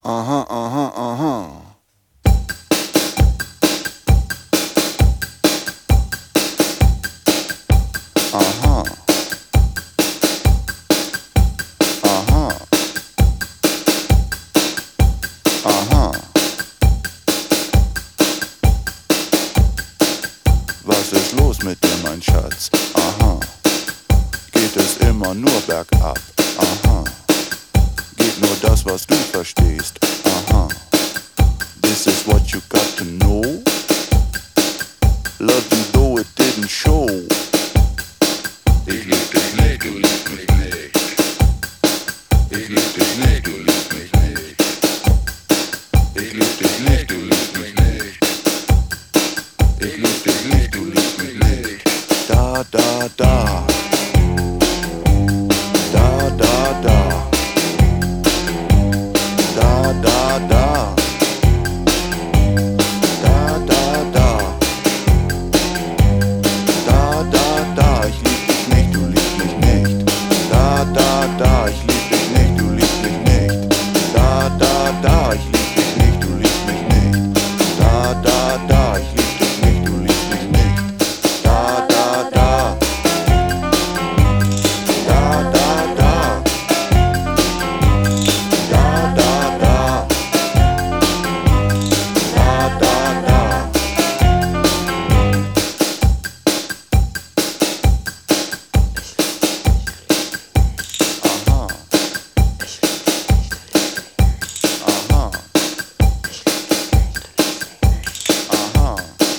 Aha, aha, aha. Aha. Aha. Aha. Was ist los mit dir, mein Schatz? Aha. Geht es immer nur bergab? Aha. Geht nur das, was du verstehst? Aha. This is what you got to know. Love you though it didn't show. Ich lieb dich nicht, du liebst mich nicht. Ich lieb dich nicht, du liebst mich nicht. Ich lieb dich nicht, du liebst mich nicht. Ich lieb dich nicht, du liebst mich nicht. Da, da, da. Da, da, da. Da, da, da. Da, da, da. Da, da, da. Ich lieb dich nicht, du liebst mich nicht. Da, da, da. Ich lieb dich nicht, du liebst mich nicht. Da, da, da. Ich lieb dich nicht, du liebst mich nicht. Da, da, da. Ich lieb dich nicht, du liebst mich nicht. Da, da, da. Da, da, da. Da, da, da. Da, da, da. Aha. Aha. Aha.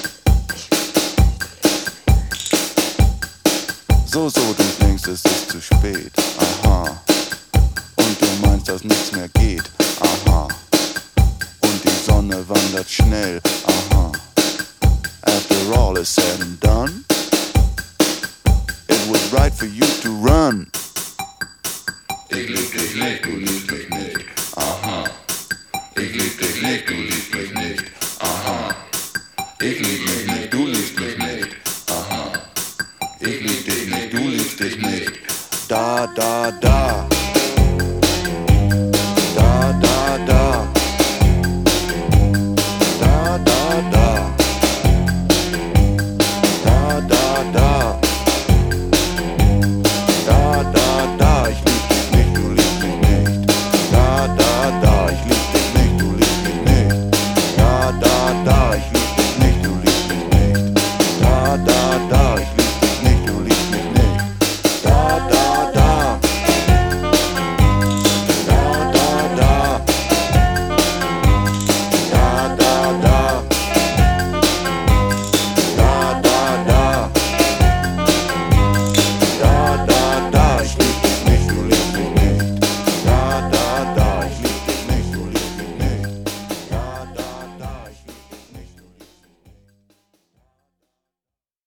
So, du denkst, es ist zu spät. Aha. Und du meinst, dass nichts mehr geht. Aha. Und die Sonne wandert schnell. Aha. After all is said and done, it was right for you to run. Ich lieb dich nicht, du liebst mich nicht.